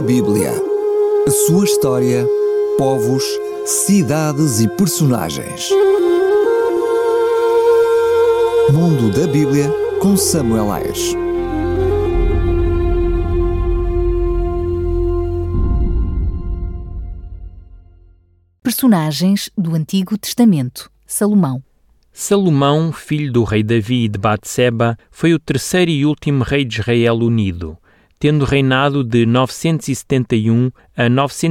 da Bíblia. A sua história, povos, cidades e personagens. Mundo da Bíblia com Samuel Ayres. Personagens do Antigo Testamento. Salomão. Salomão, filho do rei Davi e de Batseba, foi o terceiro e último rei de Israel unido, tendo reinado de 971 a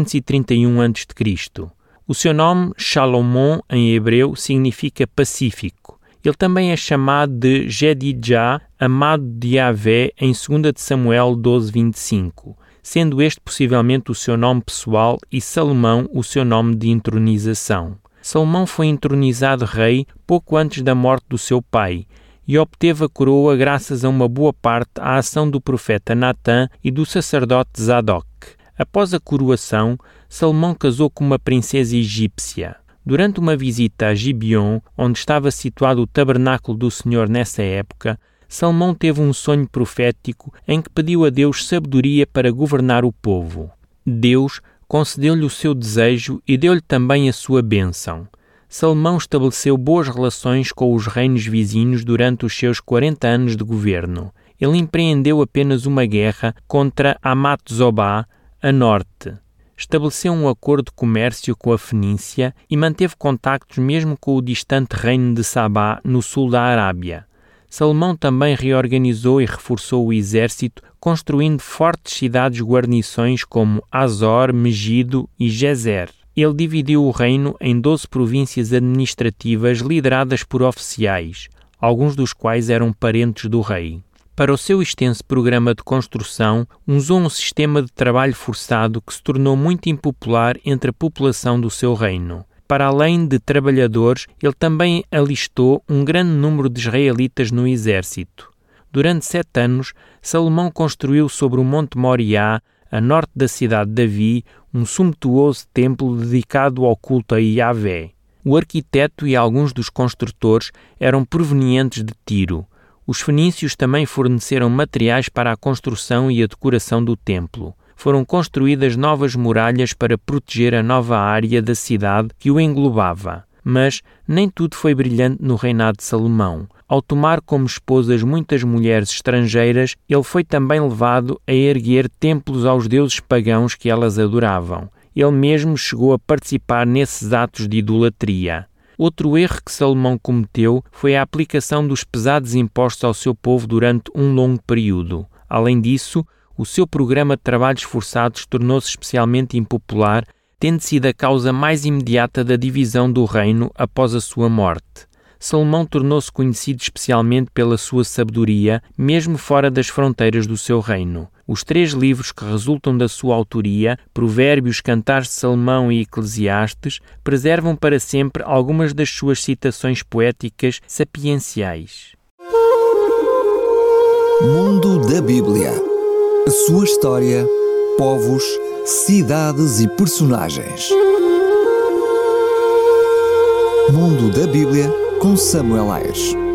931 a.C. O seu nome, Shalomon, em hebreu, significa pacífico. Ele também é chamado de Jedidjá, amado de Yahvé, em 2 de Samuel 12:25, sendo este possivelmente o seu nome pessoal e Salomão o seu nome de entronização. Salomão foi entronizado rei pouco antes da morte do seu pai e obteve a coroa graças a uma boa parte à ação do profeta Natã e do sacerdote Zadok. Após a coroação, Salomão casou com uma princesa egípcia. Durante uma visita a Gibeon, onde estava situado o tabernáculo do Senhor nessa época, Salomão teve um sonho profético em que pediu a Deus sabedoria para governar o povo. Deus concedeu-lhe o seu desejo e deu-lhe também a sua bênção. Salomão estabeleceu boas relações com os reinos vizinhos durante os seus 40 anos de governo. Ele empreendeu apenas uma guerra contra Amat-Zobá, a norte. Estabeleceu um acordo de comércio com a Fenícia e manteve contactos mesmo com o distante reino de Sabá, no sul da Arábia. Salomão também reorganizou e reforçou o exército, construindo fortes cidades-guarnições como Azor, Megido e Gezer. Ele dividiu o reino em 12 províncias administrativas lideradas por oficiais, alguns dos quais eram parentes do rei. Para o seu extenso programa de construção, usou um sistema de trabalho forçado que se tornou muito impopular entre a população do seu reino. Para além de trabalhadores, ele também alistou um grande número de israelitas no exército. Durante 7 anos, Salomão construiu sobre o Monte Moriá, a norte da cidade de Davi, um sumptuoso templo dedicado ao culto a Yahvé. O arquiteto e alguns dos construtores eram provenientes de Tiro. Os fenícios também forneceram materiais para a construção e a decoração do templo. Foram construídas novas muralhas para proteger a nova área da cidade que o englobava. Mas nem tudo foi brilhante no reinado de Salomão. Ao tomar como esposas muitas mulheres estrangeiras, ele foi também levado a erguer templos aos deuses pagãos que elas adoravam. Ele mesmo chegou a participar nesses atos de idolatria. Outro erro que Salomão cometeu foi a aplicação dos pesados impostos ao seu povo durante um longo período. Além disso, o seu programa de trabalhos forçados tornou-se especialmente impopular, tendo sido a causa mais imediata da divisão do reino após a sua morte. Salomão tornou-se conhecido especialmente pela sua sabedoria, mesmo fora das fronteiras do seu reino. Os 3 livros que resultam da sua autoria, Provérbios, Cantares de Salomão e Eclesiastes, preservam para sempre algumas das suas citações poéticas sapienciais. Mundo da Bíblia. A sua história, povos, cidades e personagens. Mundo da Bíblia com Samuel Ayres.